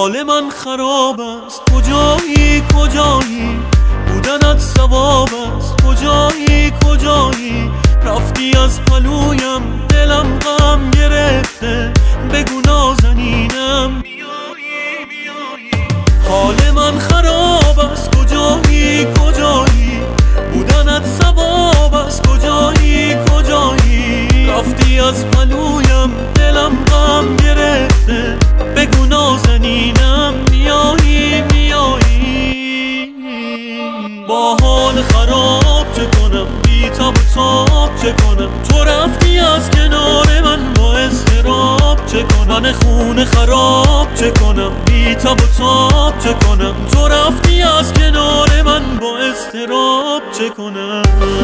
حال من خراب است، کجایی کجایی، بودنت ثواب است، کجایی کجایی، رفتی از پلویم، دلم غم گرفته، بگو نازنینم بیایی بیایی. حال من خراب است، کجایی کجایی، بودنت ثواب است، کجایی کجایی، رفتی از پلویم، دلم غم گرفته، بگو نازنینم میایی میایی. با حال خراب چه کنم، بی تاب و تاب چه کنم، تو رفتی از کنار من، با اضطراب چه کنم، من خونه خراب چه کنم، بی تاب و تاب چه کنم، تو رفتی از کنار من، با اضطراب چه کنم.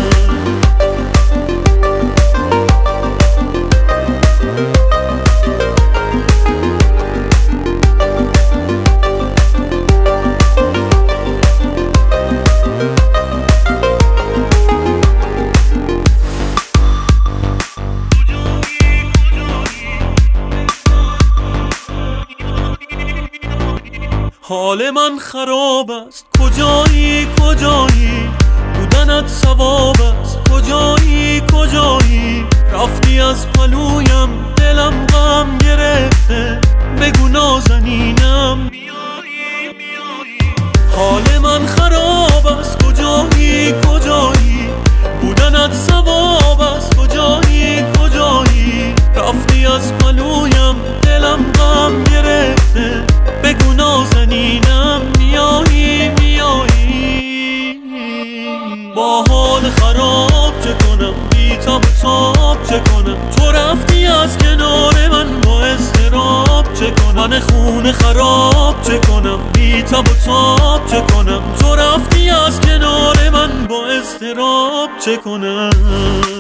حال من خراب است، کجایی کجایی، بودنت ثواب است، کجایی کجایی، رفتی از پلویم، دلم غم گرفته، بگو نازنینم بیایی بیایی. حال من خراب است، کجایی کجایی، بودنت ثواب است، کجایی کجایی، رفتی از پلویم، دلم غم گرفته، بگو نازنینم میایی میایی. با حال خراب چه کنم، بی تاب و تاب چه کنم، تو رفتی از کنار من، با اضطراب چه کنم، من خونه خراب چه کنم، بی تاب و تاب چه کنم، تو رفتی از کنار من، با اضطراب چه کنم.